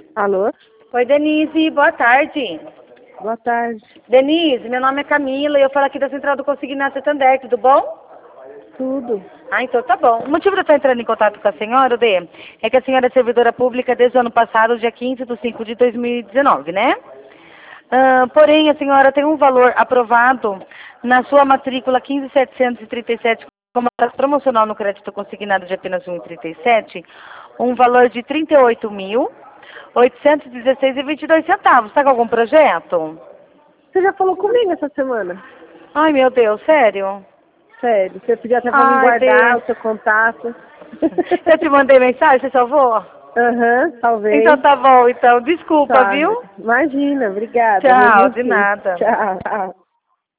Alô? Oi, Denise, boa tarde. Boa tarde. Denise, meu nome é Camila e eu falo aqui da Central do Consignado Santander, tudo bom? Tudo. Ah, então tá bom. O motivo de eu estar entrando em contato com a senhora, Dê, é que a senhora é servidora pública desde o ano passado, dia 15/5/2019, né? Porém, a senhora tem um valor aprovado na sua matrícula 15.737 como taxa promocional no crédito consignado de apenas 1,37, um valor de 38.816,22 centavos. Está com algum projeto? Você já falou comigo essa semana? Ai, meu Deus, sério? Sério. Você podia até pra mim Ai, guardar Deus. o seu contato. Eu te mandei mensagem, você salvou? Aham, Então talvez. tá bom, então. Desculpa, Tá. viu? Imagina, obrigada. Mesmo Tchau, de assim. nada. Tchau.